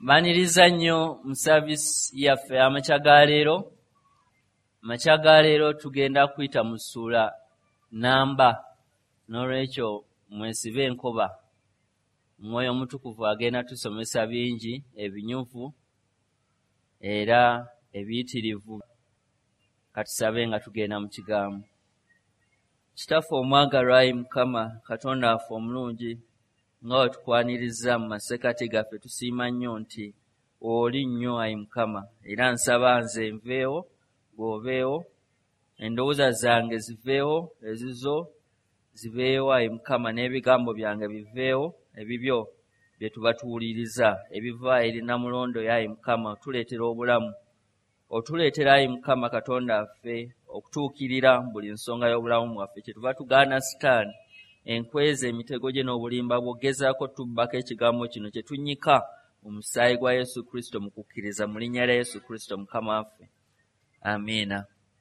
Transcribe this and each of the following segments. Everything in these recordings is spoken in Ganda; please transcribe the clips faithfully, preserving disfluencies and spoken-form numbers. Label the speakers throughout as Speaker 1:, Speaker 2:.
Speaker 1: Mbaniriza nnyo mu service yaffe amakya ga leero. Amakya ga leero tugenda kuyita mu ssuula namba. N'olwekyo mwesibe enkoba. Mwoyo Mutukuvu agenda tusomesa bingi ebinyuvu era ebiyitirivu. Katusabe nga tugenda mu kigambo. Kitaffe omwagalwa, Ayi Mukama Katonda waffe omulungi, nga we tukwaniriza mu masekati gaffe, tusiima nnyo nti oli nnyo, Ayi Mukama, era nsaba nze nveewo gwobeewo, endowooza zange ziveewo, ezizo zibeewo, Ayi Mukama, n'ebigambo byange biveewo, ebibyo bye tuba tuwuliriza ebiva eri Namulondo, Ayi Mukama, otuleetera obulamu, otuleetera, Ayi Mukama Katonda waffe, okutuukirira buli nsonga y'obulamu bwaffe. Kyetuva tugaana Sitaani, enkweza, emitego gye n'obulimba bw'ogezaako tubbako ekigambo kino kye tunnyika mu musaayi gwa Yesu Kristo, mu kukkiriza mu linnya lya Yesu Kristo Mukama waffe. Amiina.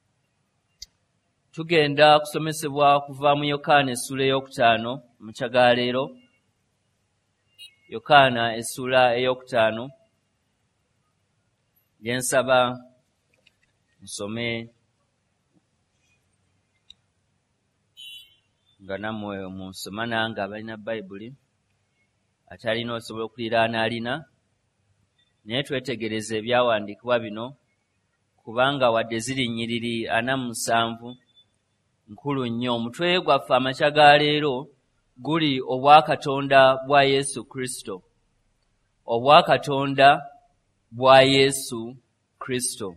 Speaker 1: Tugenda kusomesebwa kuva mu Yokaana essula ey'okutaano mu kya ga leero. Yokaana essula ey'okutaano. Gye nsaba nsome nga nammwe munsoma nange abalina Bayibuli, atalina osobola okuliraana alina. Naye twetegereze ebyawandiikibwa bino, kubanga wadde ziri nnyiriri ana mu musanvu nkulu nnyo. Omutwe gwaffe amakya ga leero guli obwakatonda bwa Yesu Kristo. Obwakatonda bwa Yesu Kristo.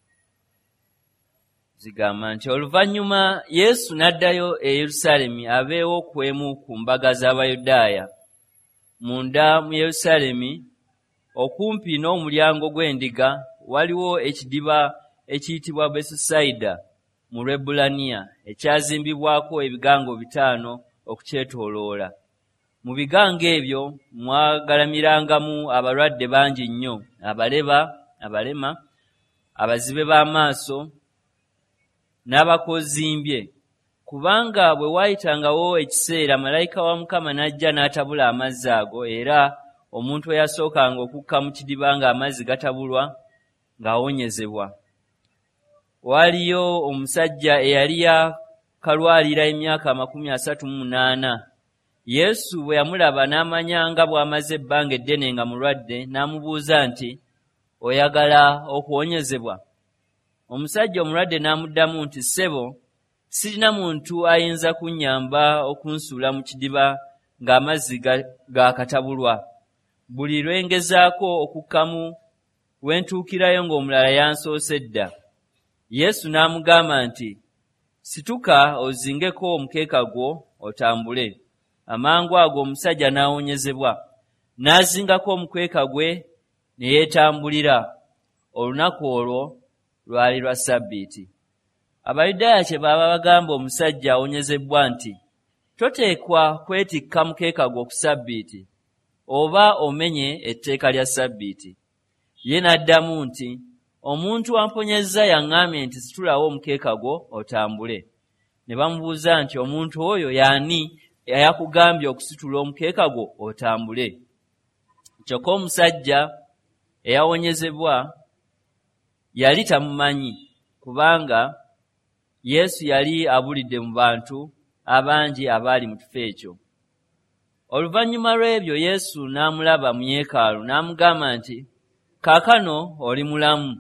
Speaker 1: Zigamba nti oluvannyuma Yesu n'addayo e Yerusaalemi abeewo kwemu ku mbaga z'Abayudaaya. Munda mu Yerusaalemi okumpi n'omulyango gw'endiga waliwo ekidiba ekiyitibwa Besusayida mu Lwebbulaniya, ekyazimbibwako ebigango bitaano okukyetooloola. Mu bigango ebyo mwagalamirangamu abalwadde bangi nnyo, abaleba, abalema, abazibe b'amaaso n'abakozimbye. Kubanga bwe waayitangawo ekiseera, malayika wa Mukama n'ajja n'atabula amazzi ago, era omuntu eyasookanga okukka mu kidiba ng'amazzi gatabulwa ng'awonyezebwa. Waaliyo omusajja eyali yakalwalira emyaka amakumi asatu mu munaana. Yesu bwe yamulaba n'amanya nga bw'amaze ebbanga eddene nga mulwadde, n'amubuuza nti, oyagala okuwonyezebwa? Omusajja omulwadde n'amuddamu nti, ssebo, sirina muntu ayinza kunnyamba okunsuula mu kidiba ng'amazzi gaakatabulwa. Buli lwe ngezaako okukkamu we ntuukirayo ng'omulala yansoose dda. Yesu n'amugamba nti, situka ozingeko omukeeka gwo otambule. Amangu ago omusajja n'awonyezebwa, n'azingako omukeeka gwe ne yeetambulira. Olunaku olwo lwali lwa Ssabbiiti. Abayudaaya kye baba bagamba omusajja awonyezebbwa nti, toteekwa kwetikka mukeeka gwo ku Ssabbiiti, oba omenye etteeka lya Ssabbiiti. Ye n'addamu nti, omuntu amponyezza yaŋŋambye nti situlawo omukeeka gwo otambule. Ne bamubuuza nti, omuntu oyo y'ani eyakugambye okusitula omukeeka gwo otambule? Kyokka omusajja eyawonyezebwa yali tamumanyi, kubanga Yesu yali abulidde mu bantu abangi abaali mu kifo ekyo. Oluvannyuma lw'ebyo Yesu n'amulaba mu yeekaalu n'amugamba nti, kaakano oli mulamu,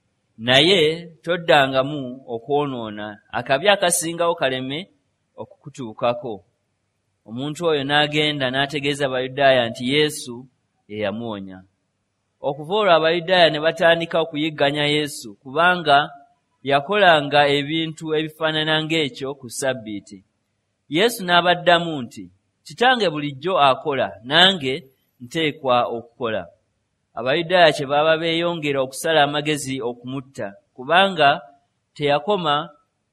Speaker 1: naye toddangamu okwonoona, akabi akasingawo kaleme okukutuukako. Omuntu oyo n'agenda n'ategeeza Abayudaaya nti Yesu ye yamuwonya. Okuva olwo Abayudaaya ne batandika okuyigganya Yesu, kubanga yakolanga ebintu ebifaanana ng'ekyo ku Ssabbiiti. Yesu n'abaddamu nti, Kitange bulijjo akola, nange nteekwa okukola. Abayudaaya kye baba beeyongera okusala amagezi okumutta, kubanga teyakoma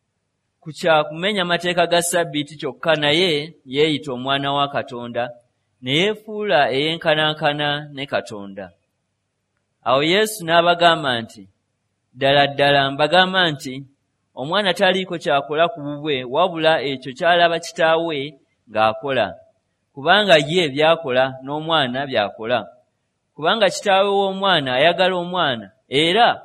Speaker 1: ku kya kumenya mateeka ga Ssabbiiti kyokka, naye yeeyita omwana wa Katonda, ne yeefuula eyenkanankana ne Katonda. Awo Yesu n'abagamba nti, ddala ddala mbagamba nti, omwana taliiko kyakola ku bubwe wabula ekyo ky'alaba kitaawe ng'akola, kubanga ye byakola n'omwana byakola, kubanga kitaawe w'omwana ayagala omwana era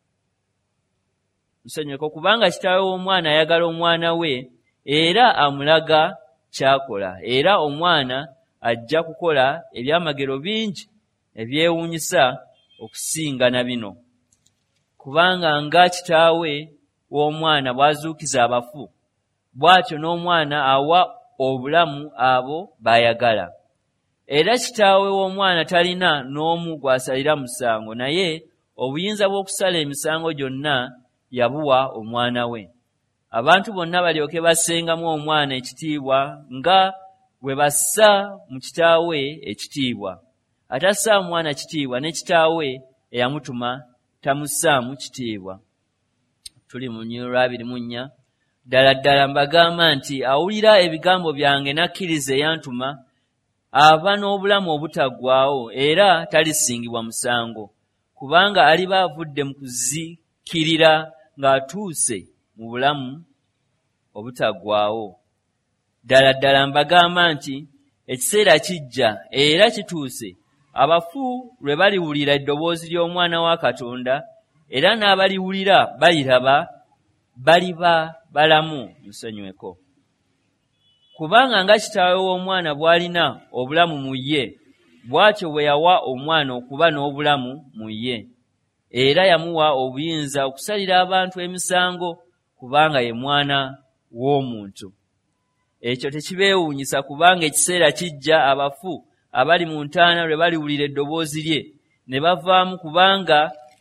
Speaker 1: nsonyiweko kubanga kitaawe w'omwana ayagala omwana we era amulaga kyakola era omwana ajja kukola ebyamagero bingi ebyewuunyisa okusinga na bino kubanga nga kitaawe w'omwana bw'azuukiza abafu bw'atyo n'omwana awa obulamu abo bayagala era kitaawe w'omwana talina n'omu gw'asalira musango naye obuyinza bw'okusala emisango gyonna yabuwa omwana we abantu bonna balyoke bassengamu omwana ekitiibwa nga bwe bassa mu kitaawe ekitiibwa atassa omwana kitiibwa ne kitaawe eyamutuma tamussaamu kitiibwa. Tuli mu Nnyimiro lwa abiri mu nnya. Ddala ddala mbagamba nti awulira ebigambo byange n'akkiriza eyantuma aba n'obulamu obutaggwaawo era talisingibwa musango kubanga aliba avudde mu kuzikirira ng'atuuse mu bulamu obutaggwaawo. Ddala ddala mbagamba nti ekiseera kijja era kituuse abafu lwe baliwulira eddoboozi ly'Omwana wa Katonda era n'abaliwulira baliraba baliba balamu. Musonyiweko kubanga nga kitaawe w'omwana bw'alina obulamu mu ye bw'atyo bwe yawa omwana okuba n'obulamu mu ye era yamuwa obuyinza okusalira abantu emisango kubanga ye mwana w'omuntu. Ekyo tekibeewuunyisa kubanga ekiseera kijja abafu abali mu ntaana lwe baliwulira eddoboozi lye ne bavaamu kubanga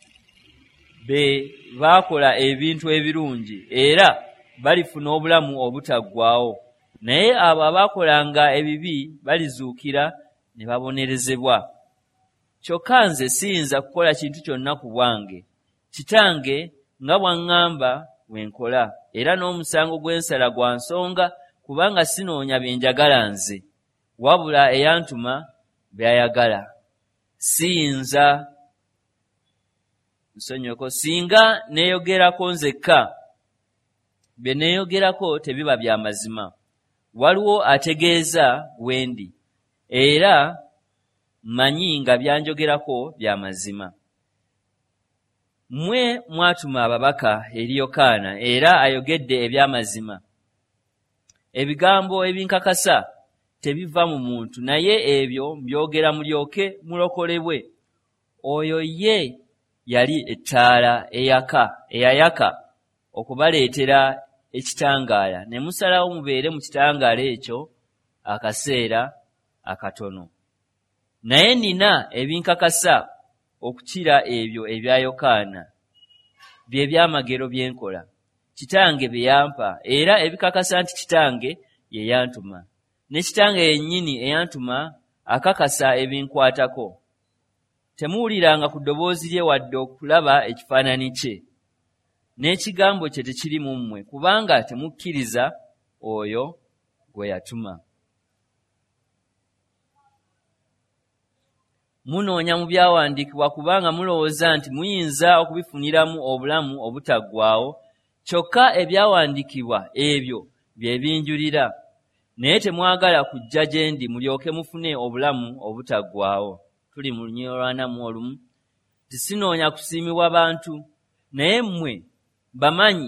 Speaker 1: be baakola ebintu ebirungi era balifuna obulamu obutaggwaawo naye abo abaakolanga ebibi balizuukira ne babonerezebwa. Kyokka nze siyinza kukola kintu kyonna ku bwange, Kitange nga bw'aŋŋamba bwe nkola era n'omusango gw'ensala gwa nsonga kubanga sinoonya bye njagala nze wabula eyantuma by'ayagala. Siyinza nsonyiweko singa neeyogerako nzekka bye neeyogerako tebiba bya mazima. Waliwo ategeeza wendi era manyi nga byanjogerako bya mazima. Mmwe mwatuma ababaka eri Yokaana era ayogedde eby'amazima. Ebigambo ebinkakasa tebiva mu muntu naye ebyo mbyogera mulyoke mulokolebwe. Oyo ye yali ettaala eyaka eyayaka okubaleetera ekitangaala ne musalawo mubeere mu kitangaala ekyo akaseera akatono. Naye nina ebinkakasa okukira ebyo ebya Yokaana bye byamagero bye nkola. Kitange bye yampa era ebikakasa nti Kitange ye yantuma ne Kitange yennyini eyantuma akakasa ebinkwatako. Temuwuliranga ku ddoboozi lye wadde okulaba ekifaananyi kye n'ekigambo kye tekiri mu mmwe kubanga temukkiriza oyo gwe yatuma. Munoonya mu byawandiikibwa kubanga mulowooza nti muyinza okubifuniramu obulamu obutaggwaawo, kyokka ebyawandiikibwa ebyo bye binjulira, naye temwagala kujja gye ndi mulyoke mufune obulamu obutaggwaawo. Tuli mu Lunyiro lwa ana mu olumu. Tisinoonya kusiimibwa bantu naye mmwe bamanyi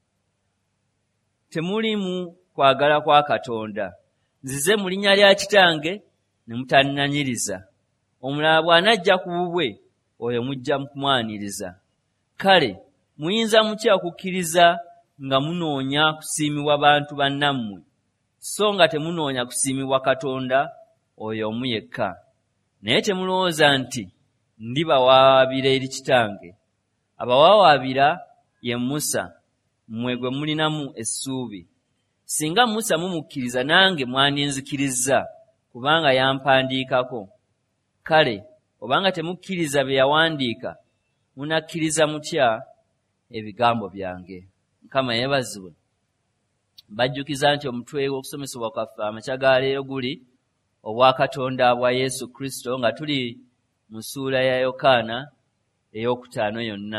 Speaker 1: temulimu kwagala kwa Katonda. Nzize mu linnya lya Kitange ne mutannanyiriza. Omulala bw'anajja ku bubwe oyo mujja kumwaniriza. Kale muyinza mutya okukkiriza nga munoonya kusiimibwa bantu bannammwe so nga temunoonya kusiimibwa Katonda oyo omu yekka? Naye temulowooza nti ndibawaabira eri Kitange. Abawawaabira ye Musa, mmwe gwe mulinamu essuubi. Singa Musa mumukkiriza nange mwandinzikiriza kubanga yampandiikako. Kale obanga temukkiriza bye yawandiika munakkiriza mutya ebigambo byange? Mukama yeebazibwe. Bajjukiza nti omutwe gw'okusomesebwa kwaffe amakya ga leero guli obwa Katonda bwa Yesu Kristo nga tuli mu ssuula ya Yokaana ey'okutaano yonna.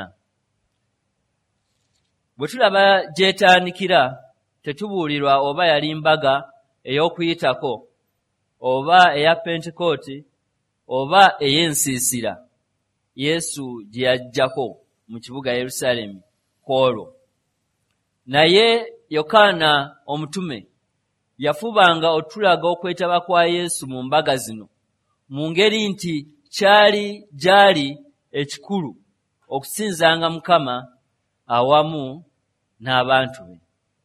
Speaker 1: Bwe tulaba gyetandikira tetubuulirwa oba yali mbaga ey'Okuyitako oba eya Pentekooti oba ey'ensiisira Yesu gye yajjako mu kibuga Yerusalemu kwolwo. Naye Yokaana omutume yafubanga otulaga okwetaba kwa Yesu mu mbaga zino mu ngeri nti kyali gyali ekikulu okusinzanga Mukama awamu n'abantu be.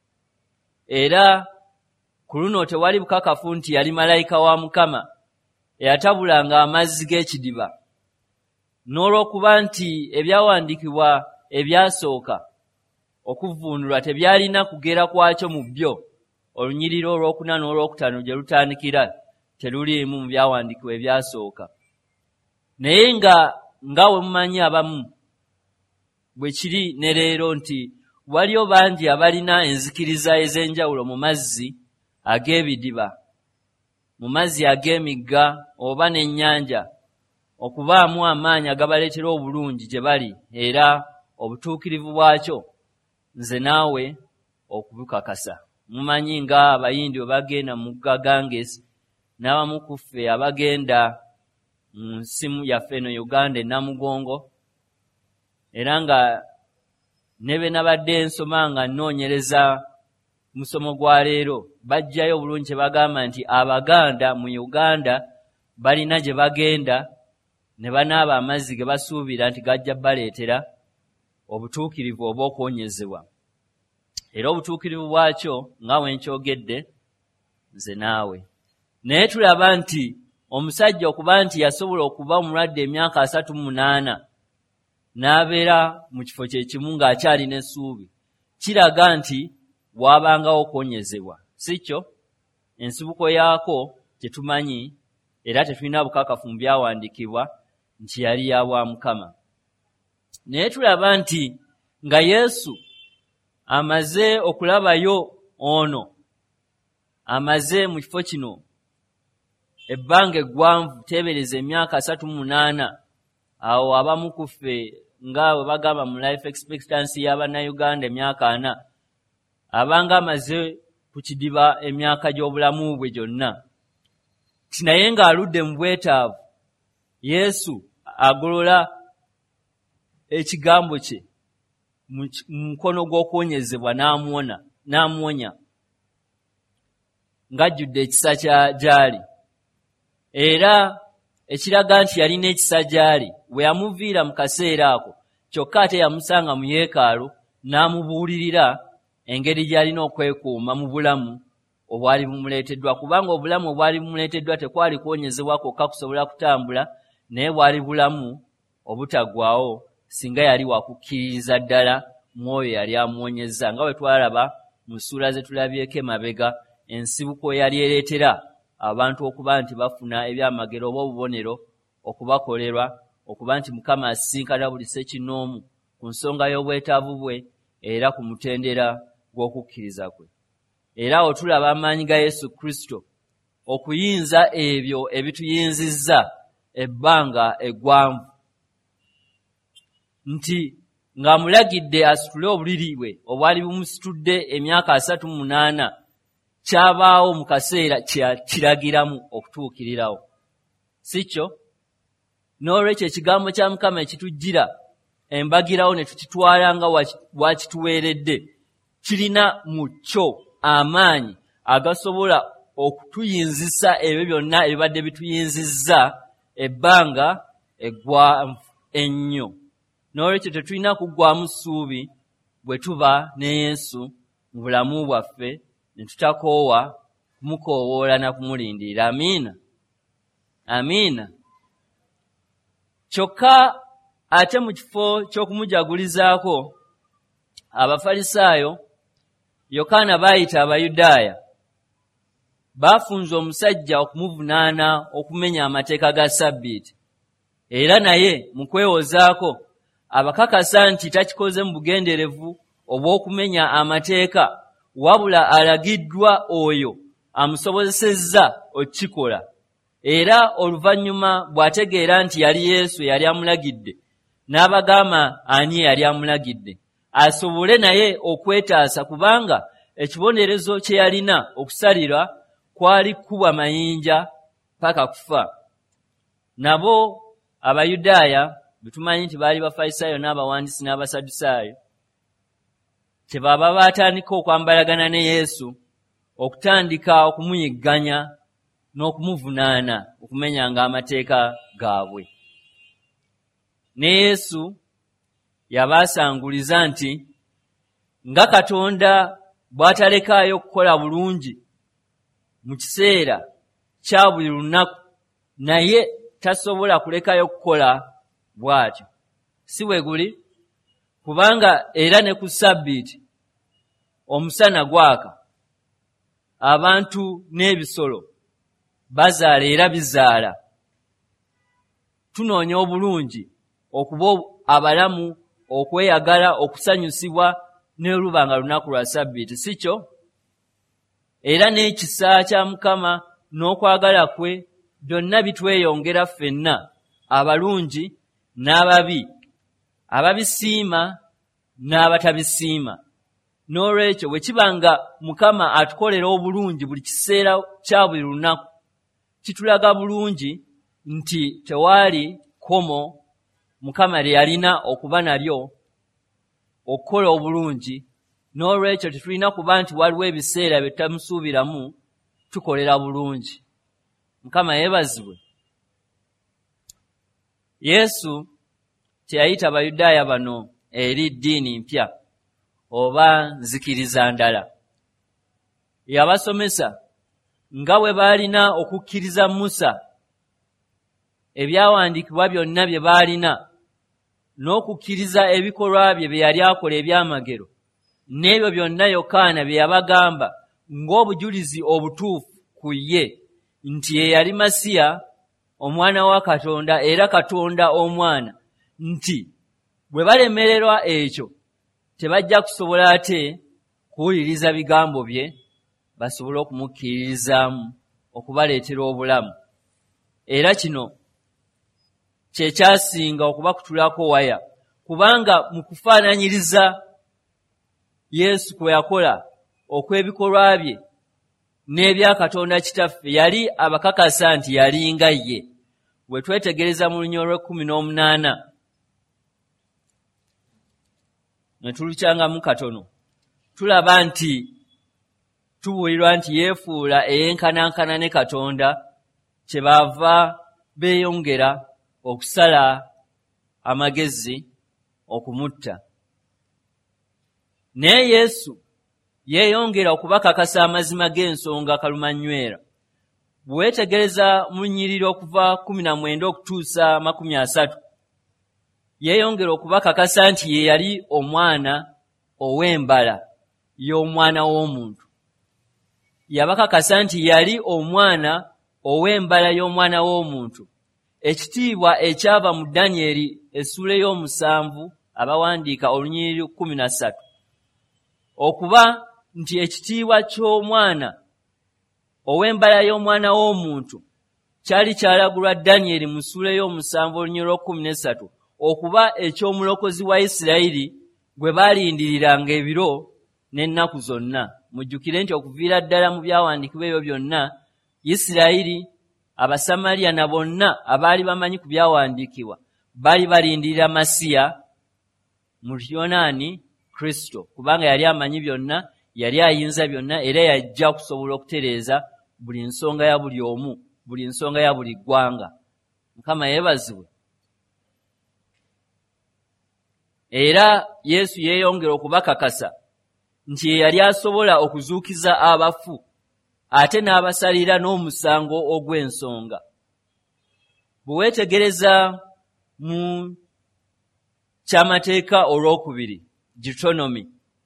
Speaker 1: Era ku luno tewali bukakafu nti yali malayika wa Mukama eyatabulanga amazzi g'ekidiba, n'olw'okuba nti ebyawandiikibwa ebyasooka okuvvuunulwa tebyalina kugera kwakyo mu byo, olunyiriri olwokuna n'olwokutaano gye lutandikira teruliimu mu byawandiikibwa ebyasooka. Naye nga nga we mumanyi abamu bwe kiri ne leero nti waliyo bangi abalina enzikiriza ez'enjawulo mu mazzi ag'ebidiba, mu mazzi ag'emigga oba n'ennyanja, okubaamu amaanyi agabaleetera obulungi gye bali, era obutuukirivu bwakyo nze naawe okubukakasa. Mumanyi nga abayindi bwe bagenda mu mugga Ganges, n'abamu ku ffe abagenda mu nsi yaffe eno Uganda e Namugongo, era nga ne be nabadde nsoma nga nnoonyereza musomo gwa leero bajjayo obulungi kye bagamba nti Abaganda mu Uganda balina gye bagenda ne banaaba amazzi ge basuubira nti gajja baleetera obutuukirivu oba okwonyezebwa. Era obutuukirivu bwakyo nga bwe nkyogedde nze naawe. Naye tulaba nti omusajja okuba nti yasobola okuba omulwadde emyaka asatu mu munaana n'abeera mu kifo kye kimu ng'akyalina essuubi, kiraga nti waabangawo okwonyezebwa, si kyo? Ensibuko yaako tetumanyi era tetulina bukakafu mu byawandiikibwa nti yali ya bwa Mukama. Naye tulaba nti nga Yesu amaze okulabayo ono, amaze mu kifo kino ebbanga eggwanvu, teebereza emyaka asatu mu munaana, awo abamu ku ffe nga bwe bagamba mu life expectancy y'Abannayuganda emyaka ana, abanga amaze ku kidiba emyaka gy'obulamu bwe gyonna. Naye ng'aludde mu bwetaavu, Yesu agolola ekigambo kye mu mukono gw'okwonyezebwa n'amuwona n'amuwonya ng'ajjudde ekisa gy'ali, era ekiraga nti yalina ekisa gy'ali. Bwe yamuviira mu kaseera ako, kyokka ate yamusanga mu yeekaalu n'amubuulirira engeri gy'alina okwekuuma mu bulamu obwali bumuleeteddwa, kubanga obulamu obwali bumuleeteddwa tekwali kwonyezebwa kwokka kusobola kutambula, naye bwali bulamu obutaggwaawo singa yali wakukkiririza ddala mwoyo yali amuwonyezza, nga bwe twalaba mu ssuula ze tulabyeko emabega ensibuko yali ereetera abantu okuba nti bafuna ebyamagero oba obubonero okubakolerwa, okuba nti Mukama asisinkana buli ssekinnoomu ku nsonga y'obwetaavu bwe era ku mutendera gw'okukkiriza kwe. Era awo tulaba amaanyi ga Yesu Kristo okuyinza ebyo ebituyinzizza ebbanga eggwanvu, nti ng'amulagidde asitule obuliri bwe obwali bumusitudde emyaka asatu mu munaana, kyabaawo mu kaseera kiragiramu okutuukirirawo, si kyo? N'olwekyo ekigambo kya Mukama ekitujjira embagirawo ne tukitwala nga bwakituweeredde kirina mu kyo amaanyi agasobola okutuyinzisa ebyo byonna ebibadde bituyinzizza ebbanga eggwanvu ennyo. N'olwekyo tetulina kuggwaamu ssuubi bwe tuba ne Yesu mu bulamu bwaffe ne tutakoowa kumukoowoola na kumulindirira. Amiina, amiina. Kyokka ate mu kifo ky'okumujagulizaako, Abafalisaayo Yokaana baayita Abayudaaya baafunza omusajja okumuvunaana okumenya amateeka ga Ssabbiiti, era naye mu kwewozaako abakakasa nti takikoze mu bugenderevu obw'okumenya amateeka, wabula alagiddwa oyo amusobozesezza okukikola. Era oluvannyuma bw'ategeera nti yali Yesu yali amulagidde, n'abagamba ani yali amulagidde asobole naye okwetaasa, kubanga ekibonerezo kye yalina okusalira kwali kuba mayinja paka kufa. nabo Abayudaaya bitumanyi nti baali Bafalisaayo n'Abawandiisi n'Abasadusaayo kyebaba baatandika okwambalagana ne Yesu okutandika okumuyigganya n'okumuvunaana okumenyanga amateeka gaabwe. Ne Yesu yabaasanguliza nti nga Katonda bw'atalekaayo okukola bulungi mu kiseera kya buli lunaku, naye tasobola kulekayo okukola bw'atyo. Si bwe guli, kubanga era ne ku Ssabbiiti omusana gwaka, abantu n'ebisolo bazaala era bizaala. Tunoonya obulungi, okuba abalamu, okweyagala, okusanyusibwa n'oluba nga lunaku lwa Ssabbiiti, si kyo? Era n'ekisa kya Mukama n'okwagala kwe byonna bitweyongera ffenna, abalungi n'ababi, ababisiima n'abatabisiima. N'olwekyo bwe kiba nga Mukama atukolera obulungi buli kiseera kya buli lunaku, kitulaga bulungi nti tewaali kkomo Mukama lye yalina okuba nalyo okukola obulungi. N'olwekyo tetulina kuba nti waliwo ebiseera bye tutamusuubiramu tukolera bulungi. Mukama yeebazibwe. Yesu teyayita Abayudaaya bano eri ddiini mpya oba nzikiriza ndala. Yabasomesa nga bwe baalina okukkiriza Musa, ebyawandiikibwa byonna bye baalina, n'okukkiriza ebikolwa bye bye yali akola ebyamagero, n'ebyo byonna Yokaana bye yabagamba ng'obujulizi obutuufu ku ye nti ye yali Masiya, omwana wa Katonda era Katonda omwana, nti bwe balemererwa ekyo tebajja kusobola ate kuwuliriza bigambo bye basobole okumukkiririzaamu okubaleetera obulamu. Era kino kye kyasinga okubakutulako waya, kubanga mu kufaananyiriza Yesu kwe yakola okw'ebikolwa bye n'ebya Katonda Kitaffe, yali abakakasa nti yali nga ye. Bwe twetegereza mu lunyolo lw'ekkumi n'omunaana ne tulukyangamu katono, tulaba nti tubuulirwa nti yeefuula eyenkanankana ne Katonda, kyebaava beeyongera okusala amagezi okumutta. Naye Yesu yeeyongera okubakakasa amazima g'ensonga kalumanywera. Bwetegereza mu nnyiriri okuva kumi na mwenda okutuusa makumi asatu, yeeyongera okubakakasa nti ye yali omwana ow'embala y'omwana w'omuntu. Yabakakasa nti yali omwana ow'embala y'omwana w'omuntu, ekitiibwa ekyava mu Danyeri essula ey'omusanvu, abawandiika olunyiriri kkumi na ssatu, okuba nti ekitiibwa ky'omwana ow'embala y'omwana w'omuntu kyali kyalagulwa Danyeri mu ssula ey'omusanvu olunyiriri lw'ekkumi n'essatu, okuba eky'omulokozi wa Isirayiri gwe baalindiriranga ebiro n'ennaku zonna. Mujjukire nti okuviira ddala mu byawandiikibwa ebyo byonna, Isirayiri, Abasamaliya na bonna abaali bamanyi ku byawandiikibwa baali balindirira Masiya, mu Luyonaani Kristo, kubanga yali amanyi byonna, yali ayinza byonna, era yajja okusobola okutereeza buli nsonga ya buli omu, buli nsonga ya buli ggwanga. Mukama yeebazibwe. Era Yesu yeeyongera okubakakasa nti ye yali asobola okuzuukiza abafu, ate n'abasalira n'omusango ogw'ensonga. Bwe weetegereza mu kyamateeka olwokubiri, Deuteronomy,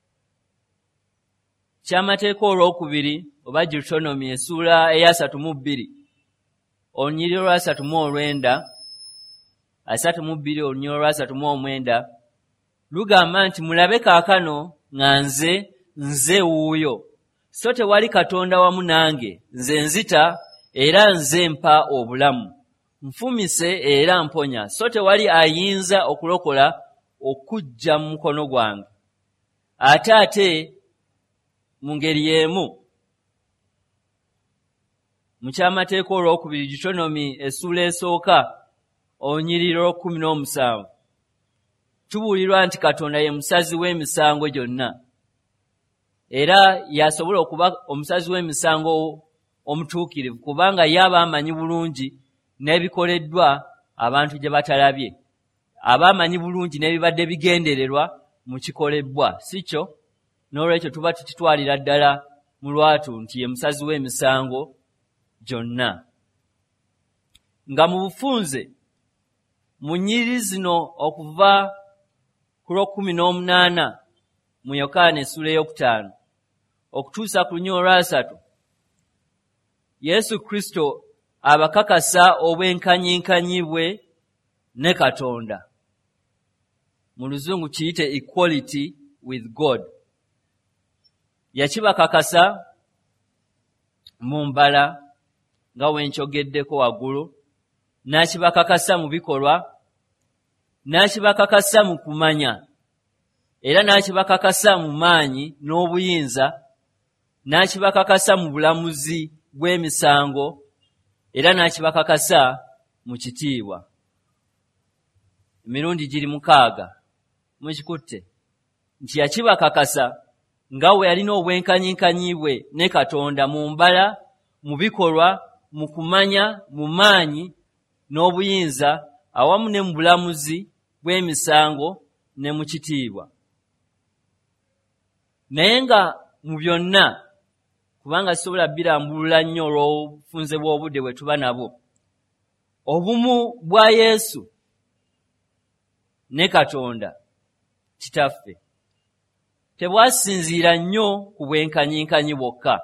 Speaker 1: kyamateeka olwokubiri oba Deuteronomy essuula eyasatu mu bbiri olunyiriri olwasatu mu olwenda, asatu mu bbiri olunyiriri olwasatu mu omwenda, lugamba nti mulabe kaakano nga nze nze wuuyo, so tewali Katonda wamu nange, nze nzita era nze mpa obulamu, nfumise era mponya, so tewali ayinza okulokola okujja mu mukono gwange. Ate ate mu ngeri y'emu mu kyamateeka olwokubiri, Deuteronomy essuula esooka olunyiriri olw'ekkumi n'omusanvu tubuulirwa nti Katonda ye musazi w'emisango gyonna, era yasobola okuba omusazi w'emisango omutuukirivu kubanga ye aba amanyi bulungi n'ebikoleddwa abantu gye batalabye, aba amanyi bulungi n'ebibadde bigendererwa mu kikolebbwa, si kyo? N'olwekyo tuba tukitwalira ddala mu lwatu nti ye musazi w'emisango gyonna. Nga mu bufunze mu nnyiriri zino okuva ku lw'okkumi n'omunaana mu Yokaana essula ey'okutaano okutuusa ku lunyiriri olwasatu, Yesu Kristo abakakasa obwenkanyinkanyi bwe ne Katonda. Mu Luzungu kiyite equality with God. Yakibakakasa mu mbala nga wenkyogeddeko waggulu, n'akibakakasa mu bikolwa, n'akibakakasa mu kumanya, era n'akibakakasa mu maanyi n'obuyinza, n'akibakakasa mu bulamuzi bw'emisango, era n'akibakakasa mu kitiibwa. Emirundi giri mukaaga mukikutte nti yakibakakasa nga we yalina obwenkanyinkanyi bwe ne Katonda mu mbala, mu bikolwa, mu kumanya, mu maanyi n'obuyinza, awamu ne mu bulamuzi bw'emisango ne mu kitiibwa. Naye nga mu byonna, kubanga sisobola birambulula nnyo olw'obufunze bw'obudde bwe tuba nabwo, obumu bwa Yesu ne Katonda Kitaffe tebwasinziira nnyo ku bwenkanyinkanyi bwokka.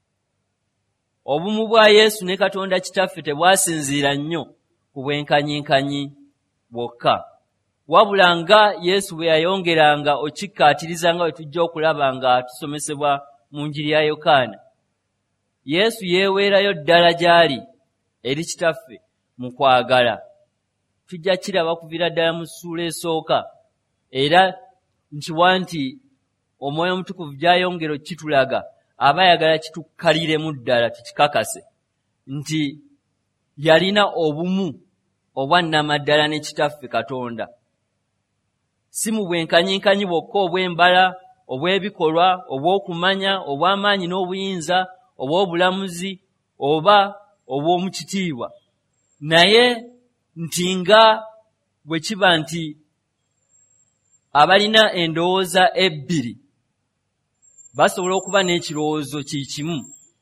Speaker 1: Obumu bwa Yesu ne Katonda Kitaffe tebwasinziira nnyo ku bwenkanyinkanyi bwokka, wabula nga Yesu bwe yayongeranga okikkaatiriza nga bwe tujja okulaba nga tusomesebwa mu Njiri ya Yokaana. Yesu yeeweerayo ddala gy'ali eri Kitaffe mu kwagala. Tujja kiraba kuviira ddala mu ssuula esooka, era nkiwa nti Omwoyo Omutukuvu gy'ayongera okitulaga aba ayagala kitukkaliremu ddala tukikakase nti yalina obumu obwannamaddala ne Kitaffe Katonda, si mu bwenkanyinkanyi bwokka obw'embala, obw'ebikolwa, obw'okumanya, obw'amaanyi n'obuyinza, obw'obulamuzi oba obw'omu kitiibwa, naye nti nga bwe kiba nti abalina endowooza ebbiri basobola okuba n'ekirowoozo kikimu.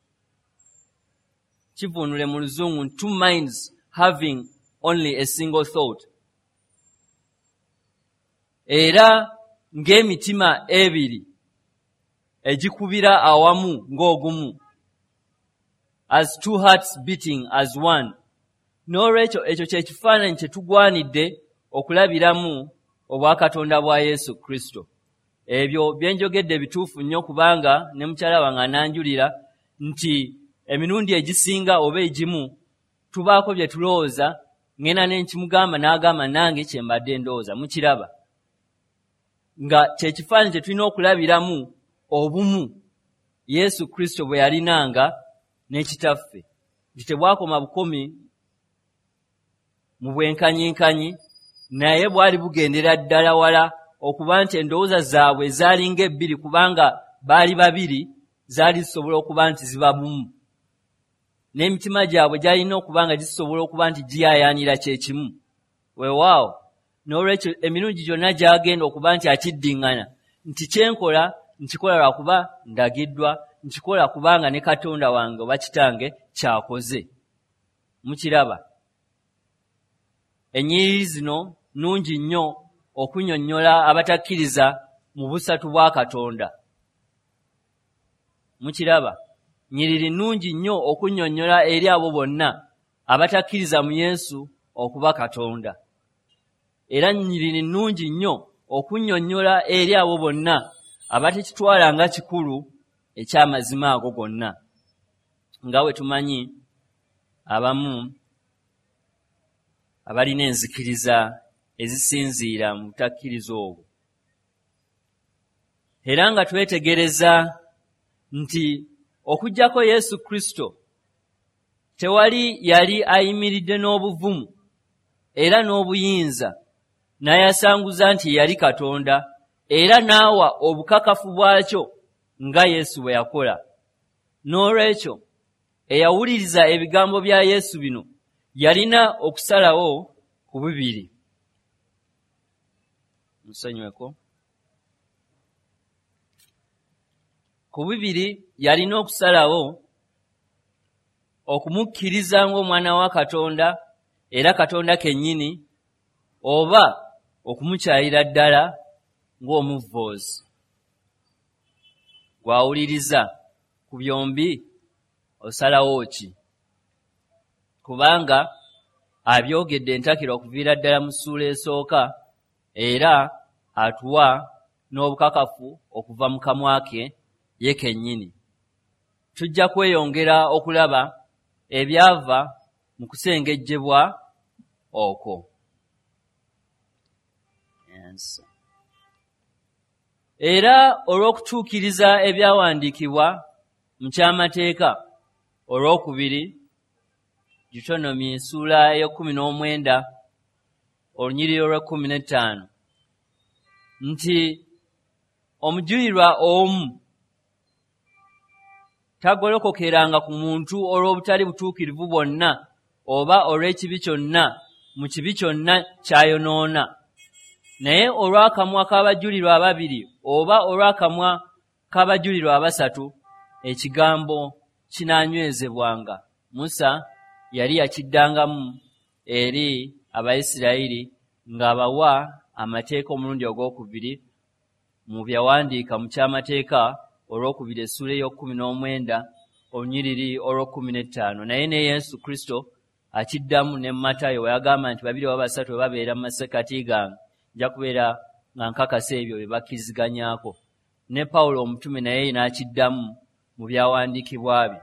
Speaker 1: Kivuunule mu Luzungu, two minds having only a single thought. Era ng'emitima ebiri egikubira awamu ng'ogumu, as two hearts beating as one. N'olwekyo ekyo kye kifaananyi kye tugwanidde okulabiramu obwakatonda bwa Yesu Kristo. Ebyo bye njogedde bituufu nnyo kubanga ne mukyala wange ananjulira nti emirundi egisinga oba egimu tubaako bye tulowooza, ngenda ne nkimugamba n'agamba nange kye mbadde ndowooza. Mukiraba nga kye kifaananyi kye tulina okulabiramu obumu Yesu Kristo bwe yalinanga ne Kitaffe, nti tebwakoma bukomi mu bwenkanyinkanyi, naye bwali bugendera ddala wala okuba nti endowooza zaabwe zaali ng'ebbiri, kubanga baali babiri, zaali zisobola okuba nti ziba bumu, n'emitima gyabwe gyalina okuba nga gisobola okuba nti giyaayaanira kyekimu. Weewaawo n'olwekyo emirundi gyonna gy'agenda okuba nti akiddiŋŋana nti kyenkola nkikola lwakuba ndagiddwa, nkikola kubanga ne Katonda wange oba Kitange kyakoze. Mukiraba? Ennyiriri zino nnungi nnyo okunnyonnyola abatakkiriza mu busatu bwa Katonda. Mukiraba? Nnyiriri nnungi nnyo okunnyonnyola eri abo bonna abatakkiriza mu Yesu okuba Katonda. Era nnyiriri nnungi nnyo okunnyonnyola eri abo bonna abatekitwala nga kikulu eky'amazima ago gonna. Nga bwe tumanyi abamu abalina enzikiriza ezisinziira mu butakkiriza obwo. Era nga twetegereza nti okuggyako Yesu Kristo tewali yali ayimiridde n'obuvumu era n'obuyinza, n'ayasanguza nti yali Katonda, era n'awa obukakafu bwakyo nga Yesu bwe yakola. N'olwekyo eyawuliriza ebigambo bya Yesu bino yalina okusalawo ku bibiri. Musonyweko. Ku bibiri yalina okusalawo okumukkiriza ng'omwana wa Katonda era Katonda kennyini, oba okumukyayira ddala ng'omuvvoozi. Gwawuliriza ku byombi osalawo ki? Kubanga abyogedde entakira okuviira ddala mu ssuula esooka, era atuwa n'obukakafu okuva mu kamwa ke ye kennyini. Tujja kweyongera okulaba ebyava mu kusengejjebwa okwo. Yes. Era olw'okutuukiriza ebyawandiikibwa mu kyamateeka olwokubiri, Deuteronomy ssuula ey'ekkumi n'omwenda olunyiriri olw'ekkumi n'ettaano, nti omujulirwa omu tagolokokeranga ku muntu olw'obutali butuukirivu bwonna oba olw'ekibi kyonna mu kibi kyonna ky'ayonoona, naye olw'akamwa k'abajulirwa ababiri oba olw'akamwa k'abajulirwa abasatu ekigambo kinaanywezebwanga. Musa yali yakiddangamu eri Abayisirayiri ng'abawa amateeka omulundi ogwokubiri mu byawandiika mu kyamateeka olwokubiri essuula ey'okkumi n'omwenda olunyiriri olw'okkumi n'ettaano. Naye ne Yesu Kristo akiddamu ne Matayo we yagamba nti babiri oba basatu bwe babeera mu masekkati gange nja kubeera nga nkakasa ebyo bye bakkiriziganyako. Ne Pawulo omutume naye n'akiddamu mu byawandiikibwa bye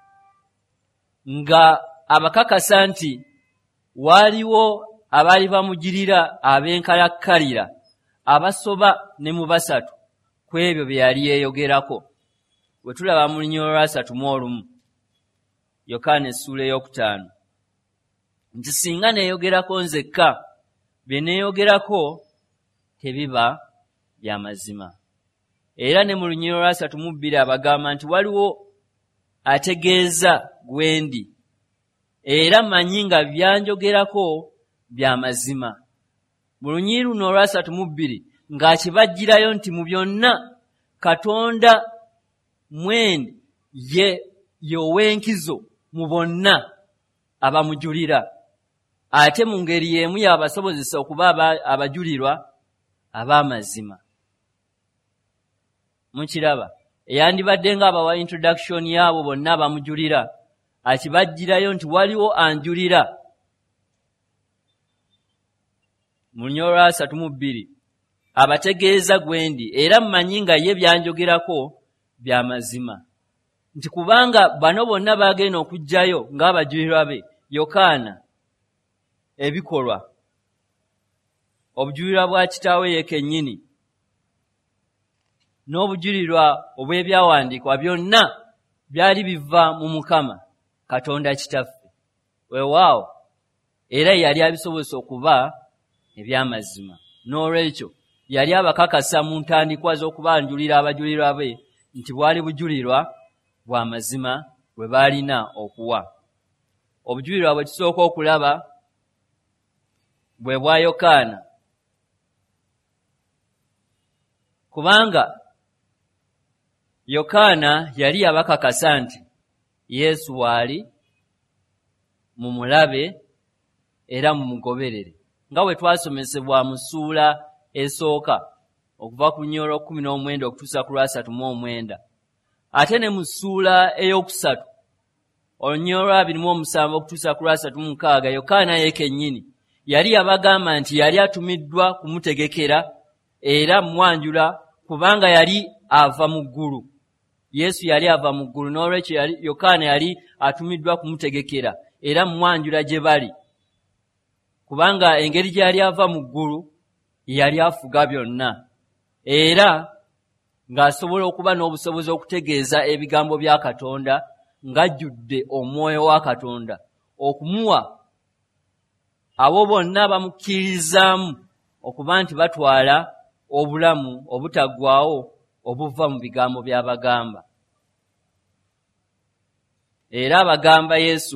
Speaker 1: nga abakakasa nti waaliwo abaali bamugirira ab'enkalakkalira abasoba ne mu basatu ku ebyo bye yali yeeyogerako. Bwe tulaba mu lunyiriri olwasatu mu olumu Yokaana essuula ey'okutaano, nti singa neeyogerako nzekka bye neeyogerako tebiba bya mazima. Era ne mu lunyiriri olwasatu mu bbiri abagamba nti waliwo ategeeza gwendi, era mmanyi nga byanjogerako bya mazima. Mu lunyiriri luno olwasatu mu bbiri ng'akibajjirayo nti mu byonna Katonda mwendi ye y'ow'enkizo mu bonna abamujulira, ate mu ngeri y'emu y'abasobozesa okuba abajulirwa ab'amazima. Mukiraba eyandibadde ng'abawa introduction y'abo bonna abamujulira, akibajjirayo nti waliwo anjulira. Mu lunyiriri olwasatu mu bbiri abategeeza gwendi, era mmanyi nga ye byanjogerako bya mazima. Nti kubanga bano bonna baagenda okujjayo ng'abajulirwa be, Yokaana, ebikolwa, obujulirwa bwa kitaawe ye kennyini, n'obujulirwa obw'ebyawandiikibwa byonna byali biva mu Mukama Katonda Kitaffe. Weewaawo era yali abisobozesa okuba eby'amazima. N'olwekyo yali abakakasa mu ntandikwa z'okubanjulira abajulirwa be nti bwali bujulirwa bwa mazima bwe baalina okuwa. Obujulirwa bwe tusooka okulaba bwe bwa Yokaana, kubanga Yokaana yali abakakasa nti Yesu waali mumulabe era mumugoberere, nga bwe twasomesebwa mu ssuula esooka okuva ku lunyiriri olw'ekkumi n'omwenda okutuusa ku lwasatu mu omwenda. Ate ne mu ssuula ey'okusatu olunyiriri olw'abiri mu omusanvu okutuusa ku lwasatu mu mukaaga, Yokaana ye kennyini yali yabagamba nti yali atumiddwa kumutegekera era mwanjula, kubanga yali ava mu ggulu. Yesu yali ava mu ggulu, n'olwekyo Yokaana yali atumiddwa kumutegekera era mwanjula gye bali, kubanga engeri gye yali ava mu ggulu yali afuga byonna, era ng'asobola okuba n'obusobozi okutegeeza ebigambo bya Katonda ng'ajjudde omwoyo wa Katonda okumuwa abo bonna bamukkiririzaamu okuba nti batwala obulamu obutaggwaawo obuva mu bigambo by'abagamba. Era abagamba Yesu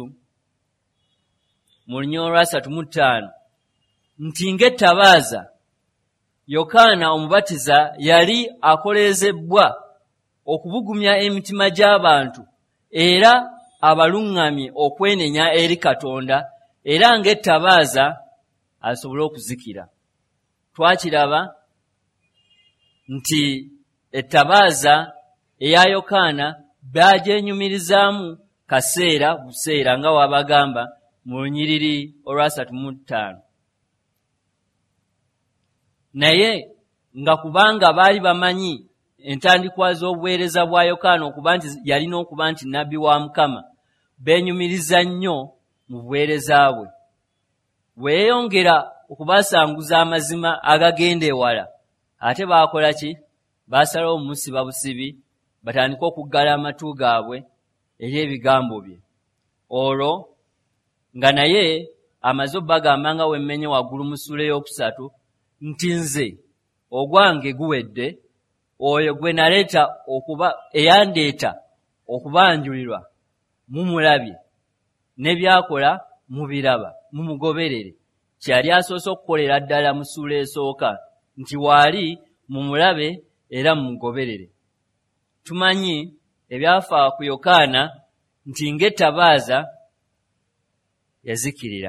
Speaker 1: mu lunyolo lwa asatu mu ttaano nti ng'ettabaaza Yokaana Omubatiza yali akoleezebbwa okubugumya emitima gy'abantu era abaluŋŋamye okwenenya eri Katonda, era ng'ettabaaza asobole okuzikira. Twakiraba nti ettabaaza eya Yokaana bagyenyumirizaamu kaseera buseera nga wabagamba mu lunyiriri olwasatu mu ttaano. Naye nga kubanga baali bamanyi entandikwa z'obuweereza bwa Yokaana okuba nti yalina okuba nti nnabbi wa Mukama, beenyumiriza nnyo mu buweereza bwe. Bweyongera okubasanguza amazima agagenda ewala, ate baakola ki? Baasalawo okumusiba busibi, batandike okuggala amatu gaabwe eri ebigambo bye. Olwo nga naye amaze obbagamba nga wemmenye waggulu mu ssuula ey'okusatu nti nze ogwange guwedde, oyo gwe naleeta okuba eyandeeta okubanjulirwa mumulabye, ne byakola mubiraba, mumugoberere. Kyali asoose okukolera ddala mu ssuula esooka nti waali mumulabe era mumugoberere. Tumanyi ebyafa ku Yokaana nti ng'ettabaaza yazikirira.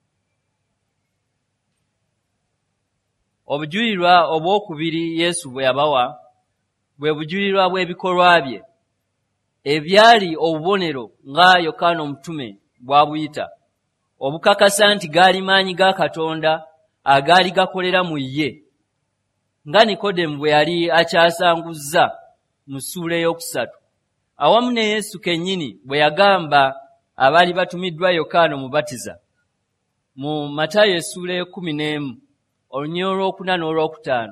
Speaker 1: Obujulirwa obwokubiri Yesu bwe yabawa bwe bujulirwa bw'ebikolwa bye ebyali obubonero nga Yokaana Omutume bw'abuyita, obukakasa nti gaali maanyi ga Katonda agaali gakolera mu ye, nga Nikodemu bwe yali akyasanguzza mu ssuula ey'okusatu, awamu ne Yesu kennyini bwe yagamba abaali batumiddwa Yokaana Omubatiza mu Matayo essuula y'ekkumi n'emu olunyiriri olwokuna n'olwokutaano.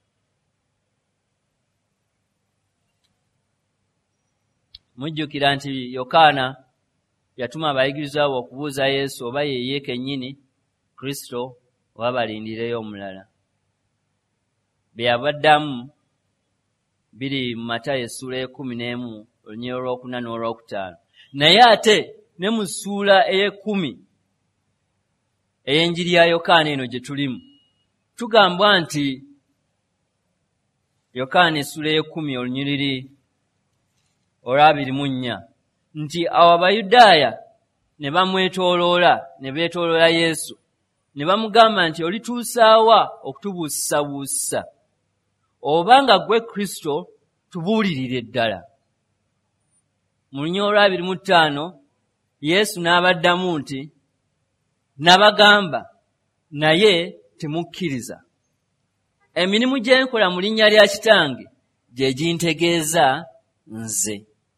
Speaker 1: Mujjukira nti Yokaana yatuma abayigirizwa be okubuuza Yesu oba ye kennyini Kristo oba balindireyo omulala. Bye yabaddamu biri mu Matayo essuula y'ekkumi n'emu olunyiriri olwokuna n'olwokutaano. Naye ate ne mu ssuula ey'ekkumi ey'enjiri ya Yokaana eno gye tulimu, tugambwa nti Yokaana essuula y'ekkumi olunyiriri olwabiri mu nnya nti awo Abayudaaya ne bamwetooloola, ne beetooloola Yesu, ne bamugamba nti olituusaawa okutubuusisabuusisa? Obanga ggwe Kristo tubuulirire ddala. Mu lunyiriri olwabiri mu ttaano Yesu n'abaddamu nti nabagamba naye temukkiriza. Emirimu gye nkola mu linnya lya Kitange gye gintegeeza nze.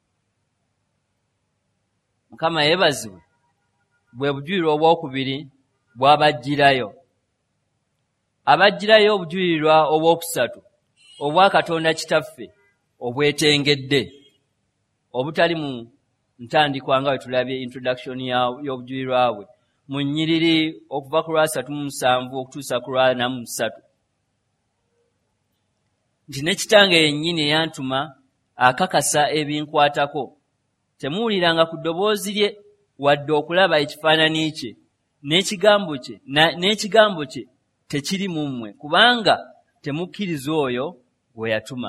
Speaker 1: Mukama yeebazibwe. Bwe bujulirwa obwokubiri bw'abajjirayo. Abajjirayo obujulirwa obwokusatu obwa Katonda Kitaffe obwetengedde, obutali mu ntandikwa nga bwe tulabye introduction y'obujulirwa bwe mu nnyiriri okuva ku lwasatu mu musanvu okutuusa ku lwana mu ssatu. Nti ne Kitange yennyini eyantuma akakasa ebinkwatako. Temuwuliranga ku ddoboozi lye wadde okulaba ekifaananyi kye, n'ekigambo kye n'ekigambo kye tekiri mu mmwe, kubanga temukkiriza oyo gwe yatuma.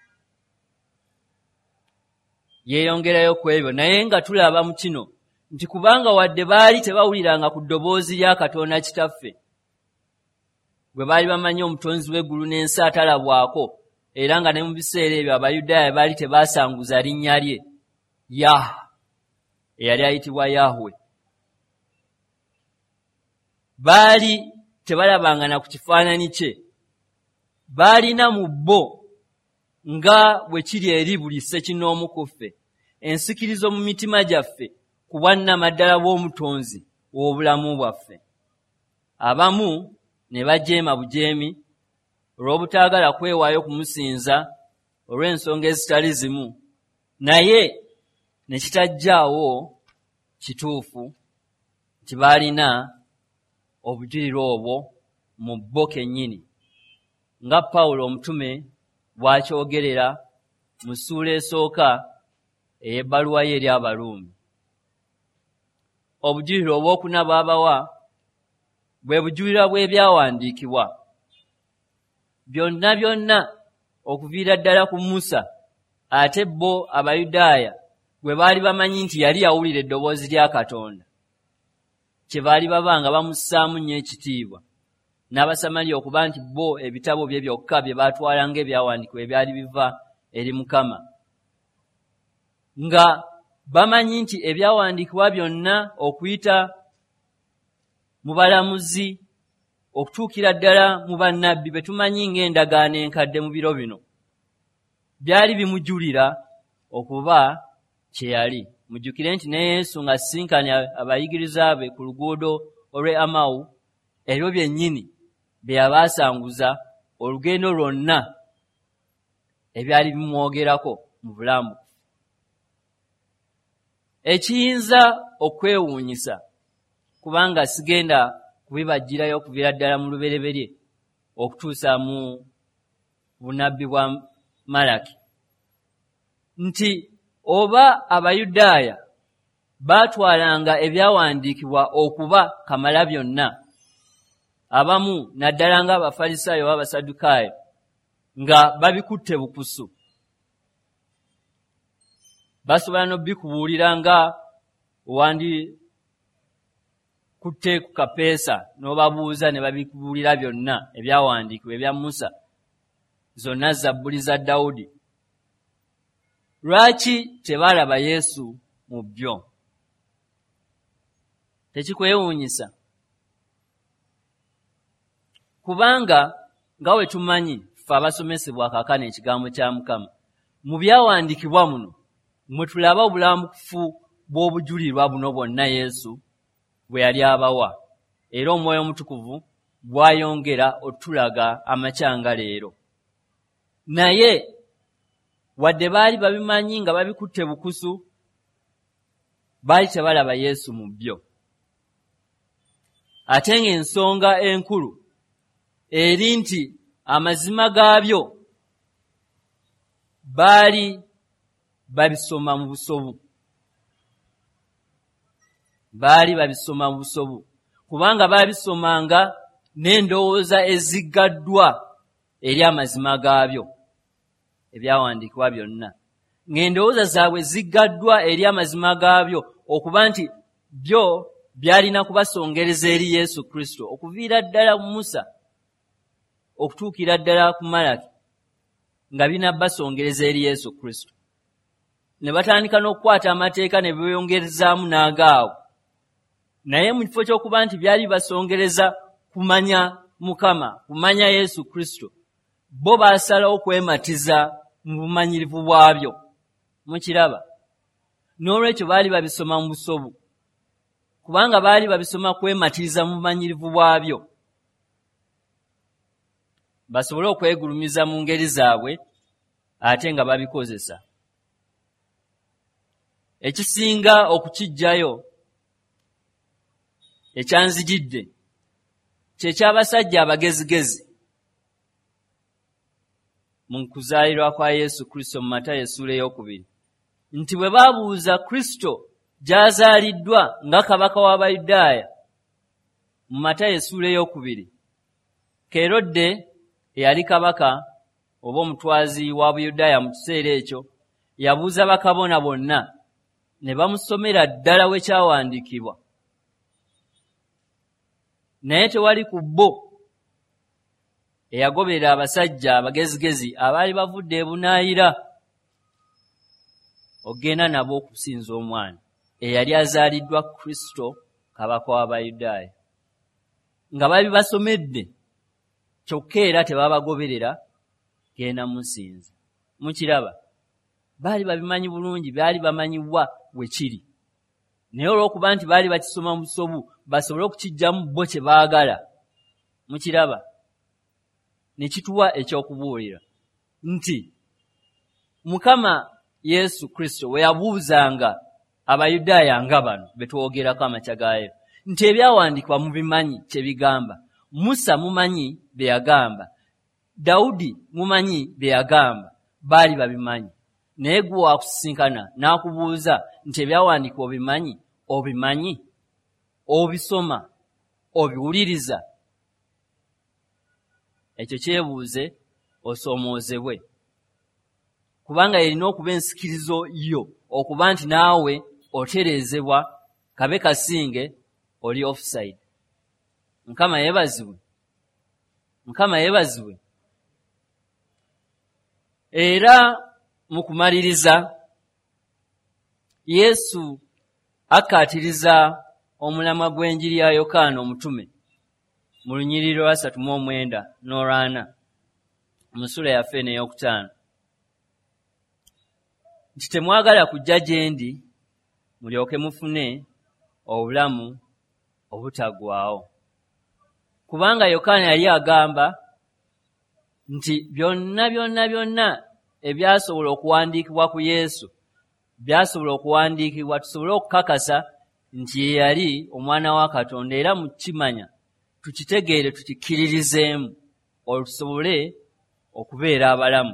Speaker 1: Yeeyongerayo ku ebyo, naye nga tulaba mu kino nti kubanga wadde baali tebawuliranga ku ddoboozi lya Katonda Kitaffe, gwe baali bamanyi omutonzi w'eggulu n'ensi atalabwako, era nga ne mu biseera ebyo Abayudaaya baali tebaasanguza linnya lye Yah, eyali ayitibwa Yahwe. Baali tebalabanga na ku kifaananyi kye, baalina mu bo nga bwe kiri eri buli ssekinnoomu ku ffe ensikirizo mu mitima gyaffe ku bwannamaddala bw'omutonzi w'obulamu bwaffe. Abamu ne bajeema bujeemi olw'obutaagala kwewaayo kumusinza olw'ensonga ezitali zimu, naye ne kitajjaawo kituufu nti baalina obujulirwa obwo mu bo kennyini nga Pawulo omutume bw'akyogerera mu ssuula esooka ey'ebbaluwa ye eri Abaruumi. Obujulirwa obwokuna bw'abawa bwe bujulirwa bw'ebyawandiikibwa byonna byonna okuviira ddala ku Musa, ate bo Abayudaaya bwe baali bamanyi nti yali yawulira eddoboozi lya Katonda, kye baali babanga bamussaamu nnyo ekitiibwa, n'Abasamaliya okuba nti bo ebitabo bye byokka bye baatwala ng'ebyawandiikibwa ebyali biva eri Mukama, nga bamanyi nti ebyawandiikibwa byonna okuyita mu balamuzi okutuukira ddala mu bannabbi be tumanyi ng'endagaano enkadde mu biro bino, byali bimujulira okuba kye yali. Mujjukire nti ne Yesu ng'asisinkanye abayigiriza be ku luguudo olw'e Amawu, ebyo byennyini bye yabaasanguza olugendo lwonna ebyali bimwogerako mu bulamu. Ekiyinza okwewuunyisa, kubanga sigenda kubibajjirayo okuviira ddala mu lubereberye okutuusa mu bunabbi bwa Malaki, nti oba Abayudaaya baatwalanga ebyawandiikibwa okuba kamala byonna, abamu naddala ng'Abafalisaayo oba Abasadukaayo nga babikutte bukusu, basobola n'obbikubuulira nga owandi kutte ku kapeesa n'obabuuza ne babikubuulira byonna ebyawandiikibwa ebya Musa, zonna Zabbuli za Dawudi. Lwaki tebaalaba Yesu mu byo? Tekikwewuunyisa? Kubanga nga bwe tumanyi ffe abasomesebwa kaakano ekigambo kya Mukama, mu byawandiikibwa muno mwe tulaba obulamufu bw'obujulirwa buno bwonna Yesu bwe yali abawa, era Omwoyo Omutukuvu bw'ayongera otulaga amakyanga leero. Naye wadde baali babimanyi nga babikutte bukusu, baali tebalaba Yesu mu byo. Ate ng'ensonga enkulu eri nti amazima gaabyo baali babisoma mu busobu. Baali babisoma mu busobu kubanga baabisomanga n'endowooza eziggaddwa eri amazima gaabyo ebyawandiikibwa byonna, ng'endowooza zaabwe ziggaddwa eri amazima gaabyo okuba nti byo byalina kubasongereza eri Yesu Kristo okuviira ddala ku Musa okutuukira ddala ku Malaki, nga binabbasongereza eri Yesu Kristo. Ne batandika n'okukwata amateeka ne beeyongerezaamu n'agaawo, naye mu kifo ky'okuba nti byali basongereza kumanya Mukama, kumanya Yesu Kristo, bo baasalawo kwematiza mu bumanyirivu bwabyo. Mukiraba? N'olwekyo baali babisoma mu busobu, kubanga baali babisoma kwematiriza mu bumanyirivu bwabyo, basobole okwegulumiza mu ngeri zaabwe ate nga babikozesa. Ekisinga okukijjayo ekyanzijidde kye ky'abasajja abagezigezi mu kuzaalirwa kwa Yesu Kristo mu Matayo essuula ey'okubiri, nti bwe baabuuza Kristo gy'azaaliddwa nga kabaka w'Abayudaaya mu Matayo essuula ey'okubiri, Kerode eyali kabaka oba omutwazi wa Buyudaaya mu kiseera ekyo yabuuza bakabona bonna ne bamusomera ddala we kyawandiikibwa, naye tewali ku bo eyagoberera abasajja abagezigezi abaali bavudde ebunaayira ogenda nabo okusinza omwana eyali azaaliddwa Kristo kabaka w'Abayudaaya, nga babibasomedde kyokka era tebabagoberera genda musinza. Mukiraba? Baali babimanyi bulungi, byali bamanyiwa we kiri, naye olw'okuba nti baali bakisoma mu busobu basobole okukijjamu bo kye baagala. Mukiraba? Ne kituwa ekyokubuulira nti Mukama Yesu Kristo we yabuuzanga Abayudaaya nga bano be twogerako amakya gaayo, nti ebyawandiikibwa mubimanyi kye bigamba. Musa mumanyi bye yagamba, Dawudi mumanyi bye yagamba, baali babimanyi. Naye gwe wakusisinkana n'akubuuza nti ebyawandiikibwa obimanyi, obimanyi, obisoma, obiwuliriza? Ekyo kyebuuze osoomoozebwe, kubanga erina okuba ensikirizo yo okuba nti naawe otereezebwa kabe kasinge oli offside. Mukama yeebazibwe, Mukama yeebazibwe. Era mu kumaliriza Yesu akkaatiriza omulamwa gw'enjiri ya Yokaana omutume mu lunyiriri lwa asatu mu mwenda n'olwana mu ssula yaffe eno ey'okutaano nti temwagala kujja gye ndi mulyoke mufune obulamu obutaggwaawo. Kubanga Yokaana yali agamba nti byonna byonna byonna ebyasobola okuwandiikibwa ku Yesu byasobola okuwandiikibwa tusobole okukakasa nti ye yali omwana wa Katonda, era mu kimanya tukitegeere tukikkiririzeemu olwo tusobole okubeera abalamu.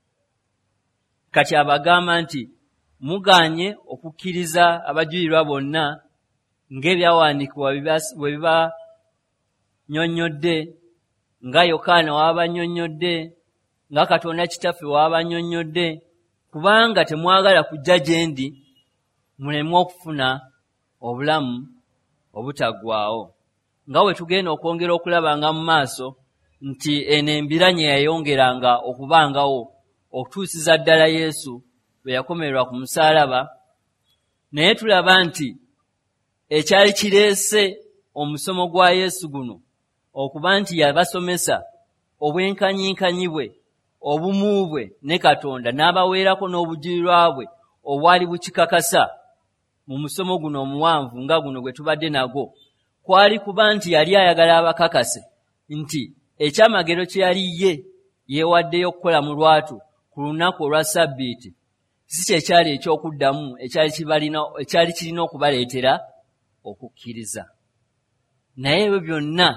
Speaker 1: Kati abagamba nti muganye okukkiriza abajulirwa bonna ng'ebyawandiikibwa bwe biba nnyonnyodde, nga Yokaana waba nnyonnyodde, nga Katonda Kitaffe waba nnyonnyodde, kubanga temwagala kujja gye ndi muleme okufuna obulamu obutaggwaawo. Nga bwe tugenda okwongera okulabanga mu maaso nti eno embiranye yayongeranga okubangawo okutuusiza ddala Yesu bwe yakomererwa ku musaalaba, naye tulaba nti ekyali kireese omusomo gwa Yesu guno okuba nti yabasomesa obwenkanyiinkanyi bwe, obumu bwe ne Katonda, n'abaweerako n'obujulirwa bwe obwali bukikakasa mu musomo guno omuwanvu nga guno gwe tubadde nagwo, kwali kuba nti yali ayagala abakakase nti ekyamagero kye yali ye yeewaddeyo okukola mu lwatu ku lunaku olwa Ssabbiiti si kyekyali ekyokuddamu ekyali kirina okubaleetera okukkiriza. Naye ebyo byonna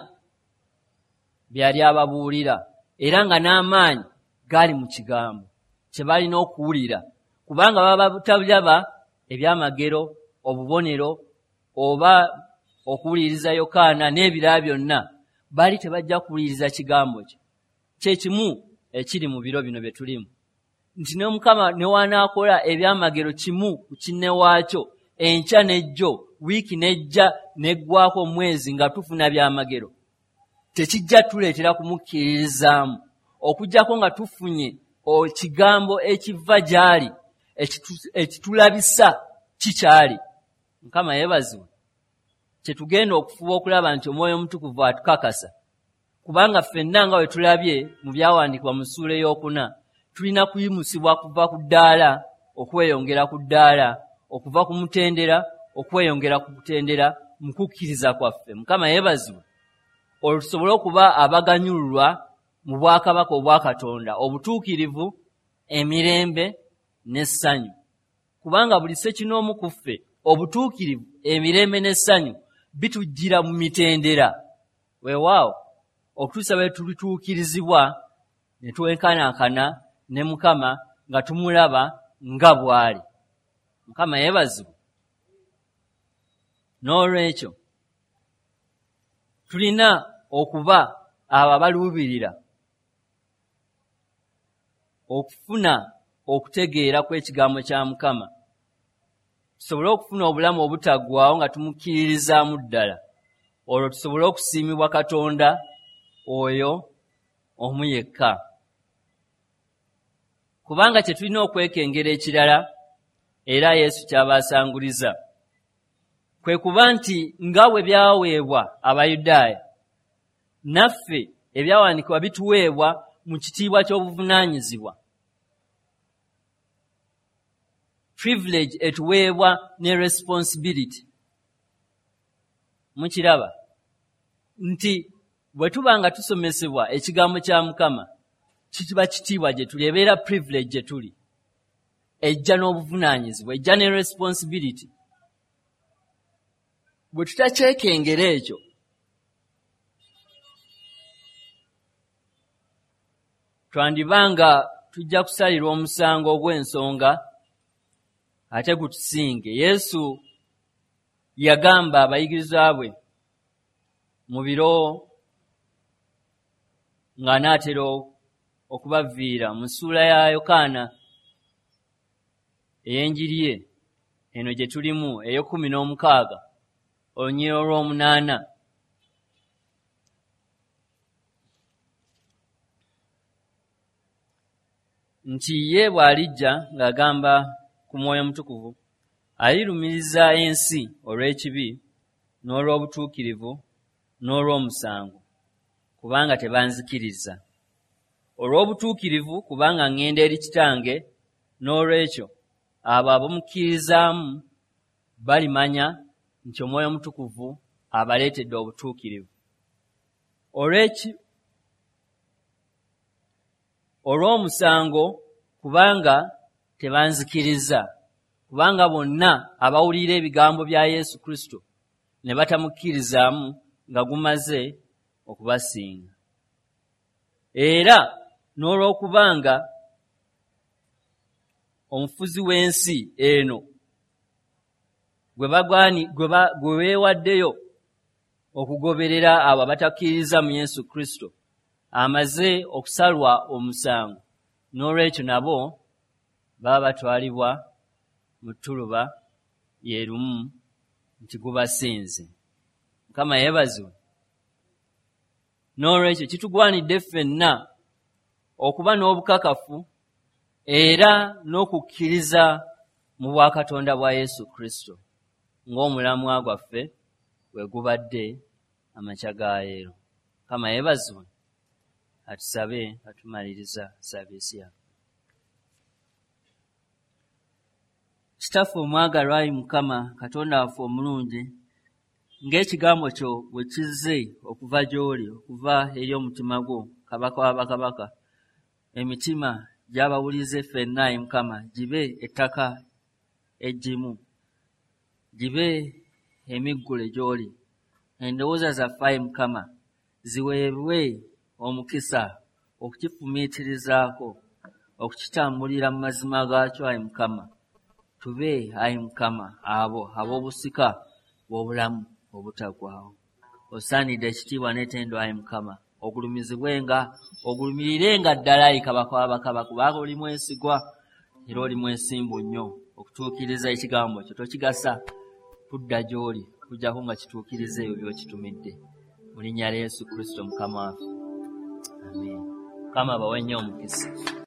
Speaker 1: byali ababuulira, era nga n'amaanyi gaali mu kigambo kye balina okuwulira, kubanga baba butalaba ebyamagero, obubonero oba okuwuliriza Yokaana n'ebirala byonna, baali tebajja kuwuliriza kigambo kye. Kye kimu ekiri mu biro bino bye tulimu, nti ne Mukama ne wanaakola ebyamagero kimu ku kinne waakyo, enkya n'ejjo, wiiki n'ejja n'eggwako omwezi nga tufuna byamagero, tekijja tuleetera kumukkiririzaamu okuggyako nga tufunye kigambo ekiva gy'ali ekitulabisa kikyali. Mukama yeebazibwe. Kye tugenda okufuba okulaba nti Omwoyo Omutukuvu atukakasa, kubanga ffenna nga bwe tulabye mu byawandiikibwa mu ssuula ey'okuna, tulina kuyimusibwa kuva ku ddaala okweyongera ku ddaala, okuva ku mutendera okweyongera ku kutendera mu kukkiriza kwaffe. Mukama yeebazibwe. Olwo tusobole okuba abaganyulwa mu bwakabaka obwa Katonda, obutuukirivu, emirembe n'essanyu. Kubanga buli ssekinoomu ku ffe, obutuukirivu, emirembe n'essanyu bitujjira mu mitendera. Weewaawo okutuusa bwe tulituukirizibwa ne twenkanankana ne Mukama nga tumulaba nga bw'ali. Mukama yeebazibwe. N'olwekyo tulina okuba abo abaluubirira okufuna okutegeera kw'ekigambo kya Mukama, tusobole okufuna obulamu obutaggwaawo nga tumukkiririzaamu ddala, olwo tusobole okusiimibwa Katonda oyo omu yekka. Kubanga kye tulina okwekengera ekirala, era Yesu ky'abaasanguliza, kwe kuba nti nga bwe byaweebwa Abayudaaya, naffe ebyawandiikibwa bituweebwa mu kitiibwa ky'obuvunaanyizibwa. Privilege etuweebwa ne responsibility. Mukiraba nti bwe tuba nga tusomesebwa ekigambo kya Mukama, kiba kitiibwa gye tuli, ebeera privilege gye tuli, ejja n'obuvunaanyizibwa, ejja ne responsibility. bwe tutakyekengera ekyo twandibanga tujja kusalirwa omusango ogw'ensonga ate gutusinge. Yesu yagamba abayigirizwa bwe mu biro ng'anaatera okubaviira mu ssuula ya Yokaana ey'enjiri ye eno gye tulimu ey'ekkumi n'omukaaga olunyiriri olw'omunaana, nti ye bw'alijja ng'agamba ku Mwoyo Mutukuvu alirumiriza ensi olw'ekibi n'olw'obutuukirivu n'olw'omusango, kubanga tebanzikiriza. Olw'obutuukirivu kubanga ŋŋenda eri Kitange, n'olwekyo abo abamukkirizaamu balimanya nti Omwoyo Mutukuvu abaleetedde obutuukirivu. Olw'eki olw'omusango kubanga tebanzikiriza, kubanga bonna abawulira ebigambo bya Yesu Kristo ne batamukkirizaamu nga gumaze okubasinga. Era n'olw'okubanga omufuzi w'ensi eno gwe bagwani gwe weewaddeyo okugoberera abo abatakkiriza mu Yesu Kristo amaze okusalwa omusango, n'olwekyo nabo baba batwalibwa mu ttuluba lye lumu nti gubasinze. Mukama yeebazibwe. N'olwekyo kitugwanidde ffenna okuba n'obukakafu era n'okukkiriza mu bwakatonda bwa Yesu Kristo ng'omulamwa gwaffe bwe gubadde amakya ga leero. Mukama yeebazibwe. Atusabe atumaliriza saaviisi yaffe. Kitaffe omwagalwa, Ayi Mukama Katonda waffe omulungi, ng'ekigambo kyo bwe kizze okuva gy'oli, okuva eri omutima gwo, Kabaka wa bakabaka, emitima gy'abawulize ffenna, Ayi Mukama, gibe ettaka eggimu, gibe emiggule gy'oli. Endowooza zaffe, Ayi Mukama, ziweebwe omukisa okukifumiitirizaako, okukitambulira mu mazima gaakyo, Ayi Mukama. Tube, Ayi Mukama, abo ab'obusika bw'obulamu obutagwawo. Osaanidde ekitiibwa n'ettendo, Ayi Mukama, ogulumizibwenga, ogulumirirenga ddala, Ayi Kabaka w'abakabaka, kubanga oli mwesigwa era oli mwesimbu nnyo okutuukiriza ekigambo kyo. Tokigasa kudda gy'oli kujjako nga kituukiriza ebyo by'okitumidde. Mu linnya lya Yesu Kristo Mukama waffe. Amen. Mukama bawe nnyo omukisa.